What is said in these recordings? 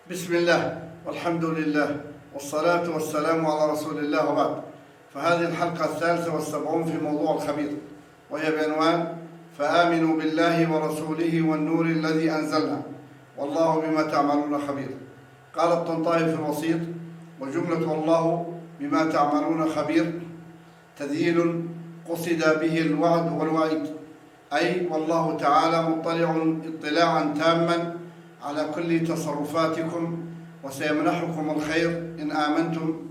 بسم الله والحمد لله والصلاة والسلام على رسول الله وبعد. فهذه الحلقة 73 في موضوع الخبير، وهي بعنوان فآمنوا بالله ورسوله والنور الذي أنزلنا والله بما تعملون خبير. قال الطنطاوي في الوسيط: وجملة والله بما تعملون خبير تذييل قصد به الوعد والوعيد، أي والله تعالى مطلع اطلاعا تاما على كل تصرفاتكم، وسيمنحكم الخير إن آمنتم،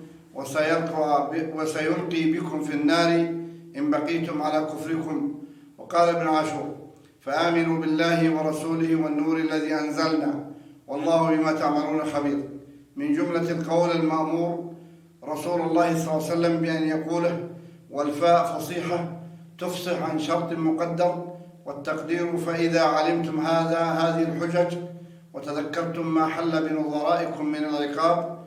وسيلقي بكم في النار إن بقيتم على كفركم. وقال ابن عاشور: فآمنوا بالله ورسوله والنور الذي أنزلنا والله بما تعملون خبير. من جملة القول المأمور رسول الله صلى الله عليه وسلم بأن يقوله، والفاء فصيحة تفصح عن شرط مقدر، والتقدير فإذا علمتم هذه الحجج وتذكرتم ما حل بنظرائكم من العقاب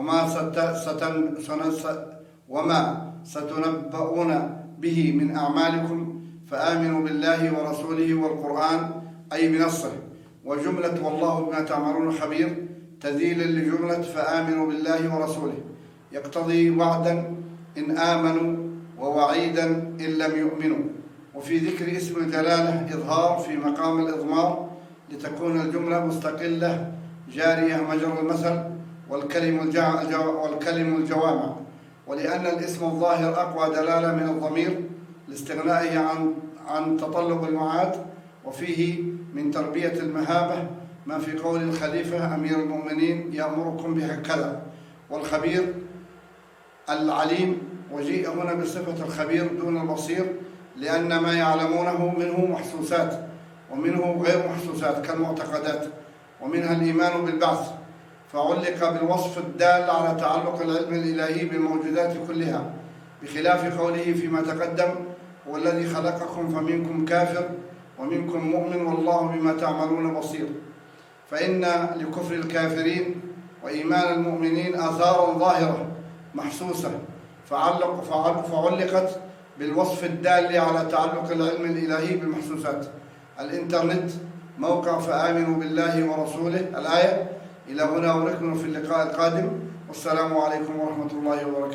وما ستنبؤون به من أعمالكم، فآمنوا بالله ورسوله والقرآن أي بنصه. وجملة والله بما تعملون خبير تذييل لجملة فآمنوا بالله ورسوله، يقتضي وعدا إن آمنوا ووعيدا إن لم يؤمنوا. وفي ذكر اسم الجلالة إظهار في مقام الإضمار، لتكون الجملة مستقلة جارية مجرى المثل والكلم الجوامع، ولأن الاسم الظاهر أقوى دلالة من الضمير لاستغنائه عن تطلب المعاد. وفيه من تربية المهابة ما في قول الخليفة أمير المؤمنين: يأمركم بهكذا. والخبير العليم، وجيء هنا بصفة الخبير دون البصير، لأن ما يعلمونه منه محسوسات ومنه غير محسوسات كالمعتقدات، ومنها الإيمان بالبعث، فعلق بالوصف الدال على تعلق العلم الإلهي بالموجودات كلها، بخلاف قوله فيما تقدم: هو الذي خلقكم فمنكم كافر ومنكم مؤمن والله بما تعملون بصير. فإن لكفر الكافرين وإيمان المؤمنين آثارا ظاهرة محسوسة، فعلقت بالوصف الدال على تعلق العلم الإلهي بالمحسوسات. الإنترنت موقع فآمنوا بالله ورسوله الآية. إلى هنا ونكمل في اللقاء القادم، والسلام عليكم ورحمة الله وبركاته.